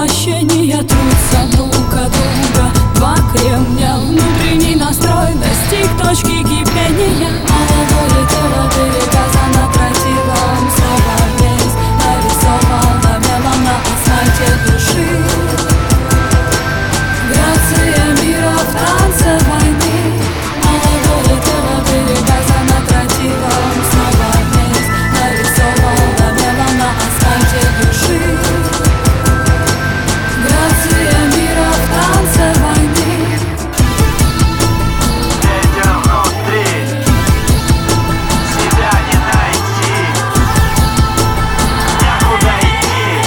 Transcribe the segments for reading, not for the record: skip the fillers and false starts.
воплощения трутся друг от друга. Два кремня, внутренний настрой достиг точки кипения. Молодое тело перевязано тротилом, снова весь нарисовано мелом на асфальте души. Грация мира в танце войны. Молодое тело перевязано тротилом, снова весь нарисовано мелом на асфальте души. Грация мира в танце войны. Ветер внутри, себя не найти, некуда идти,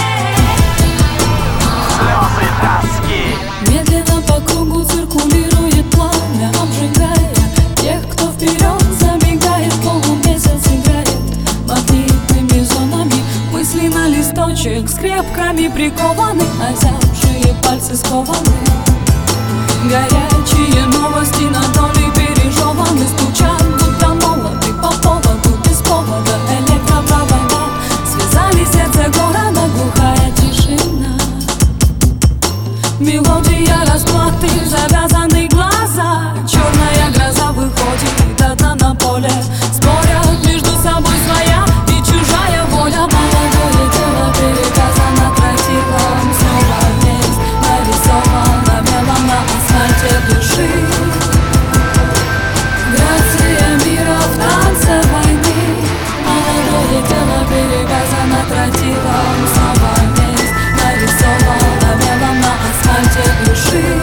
слезы тоски. Медленно по кругу циркулирует пламя, обжигая тех, кто вперед забегает. Полумесяц играет магнитными зонами. Мысли на листочек скрепками прикованы, озябшие пальцы скованы. Горячие новости на доли пережеваны. Стучат, будто молоты по поводу без повода. Электропровода связали сердце города, глухая тишина. Мелодия расплаты, завязаны глаза. Черная гроза выходит одна на поле. Спорят между собой своя и чужая воля. Молодое тело перевязано тротилом, снова весь нарисовано мелом на асфальте души. Грация мира в танце войны. Молодое тело перевязано тротилом, снова весь нарисовано мелом на асфальте души.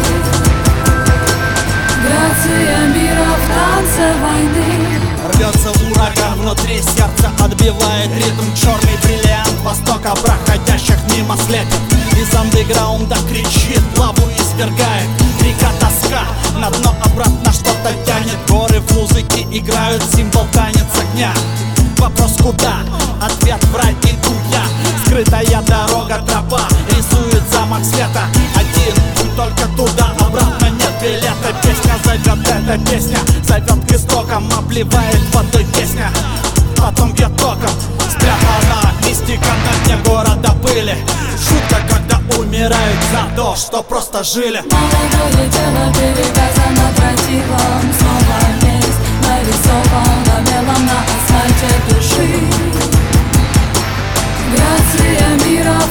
Грация мира в танце войны. Рвется ураган внутри сердца, отбивает ритм. Черный бриллиант востока, проходящих мимо слепит. Из андеграунда кричит, лаву извергает. Река тоска, на дно обратно что-то тянет. Горы в музыке играют, символ танец огня. Вопрос куда? Ответ врать иду я. Скрытая дорога, тропа, рисует замок света. Один путь только туда, обратно нет билета. Песня зовет, эта песня зовет к истокам. Обливает водой песня, потом бьет током. Спрятана мистика на дне города пыли. Шутка, когда умирают за то, что просто жили. Молодое тело перевязано тротилом, снова весь нарисовано мелом на асфальте души. Грация мира